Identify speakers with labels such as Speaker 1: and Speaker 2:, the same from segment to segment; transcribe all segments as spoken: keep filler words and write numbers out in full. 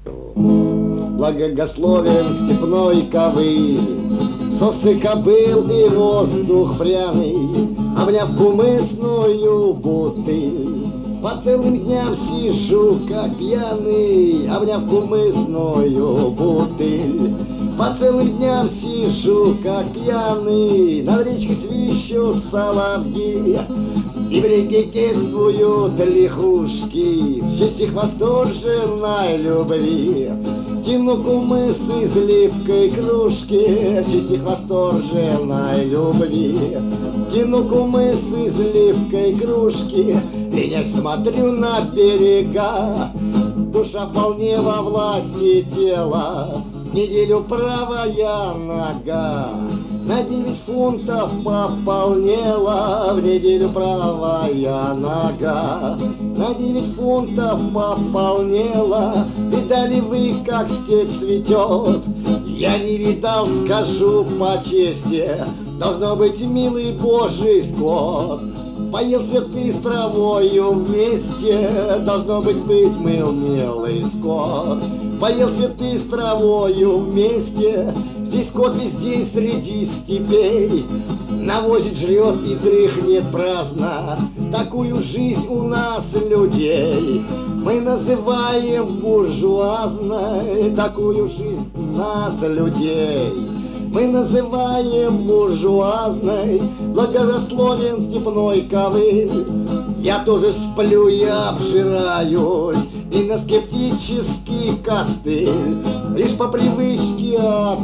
Speaker 1: Благословен степной ковыль, сосы кобыл и воздух пряный, обняв кумысную бутыль. По целым дням сижу, как пьяный, обняв кумысную бутыль. По целым дням сижу, как пьяный, над речкой свищут соловьи, и брегекетствуют лягушки в честь их восторженной любви. Тяну кумыс из липкой кружки в честь их восторженной любви. Тяну кумыс из липкой кружки, ленясь смотрю на берега. Душа вполне во власти тела, неделю правая нога на девять фунтов пополнела, в неделю правая нога на девять фунтов пополнела. Видали вы, как степь цветет? Я не видал, скажу по чести, должно быть милый божий скот. Поел цветы с травою вместе, должно быть, быть мыл милый скот. Поел цветы с травою вместе, здесь скот весь день среди степей навозит, жрет и дрыхнет праздно. Такую жизнь у нас людей мы называем буржуазной. Такую жизнь у нас людей мы называем буржуазной. Благословен степной ковыль, я тоже сплю и обжираюсь, и на скептический костыль лишь по привычке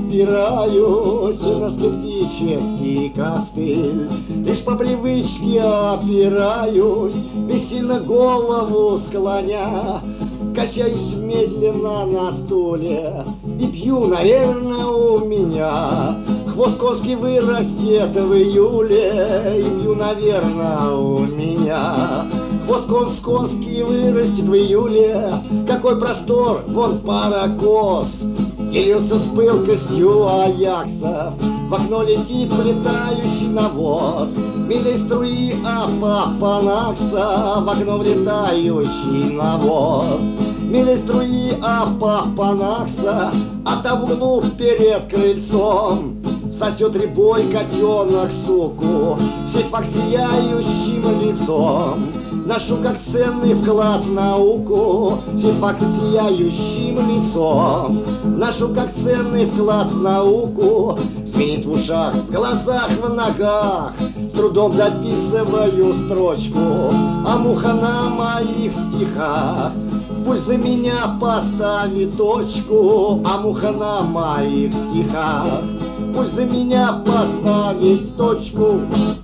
Speaker 1: опираюсь, и на скептический костыль лишь по привычке опираюсь, бессильно голову склоня, качаюсь медленно на стуле и пью, наверное, у меня хвост конский вырастет в июле, и пью, наверное, у меня хвост конский вырастет в июле. Какой простор, вон парокос делился с пылкостью аяксов, в окно летит влетающий навоз милей струи апапанакса, в окно влетающий навоз милей струи апапанакса. А там в углу перед крыльцом сосет рябой котенок суку, сейфак сияющим лицом. Ношу как ценный вклад в науку, сейфак сияющим лицом. Ношу как ценный вклад в науку, звенит в ушах, в глазах, в ногах. С трудом дописываю строчку, а муха на моих стихах пусть за меня поставит точку, а муха на моих стихах пусть за меня поставит точку.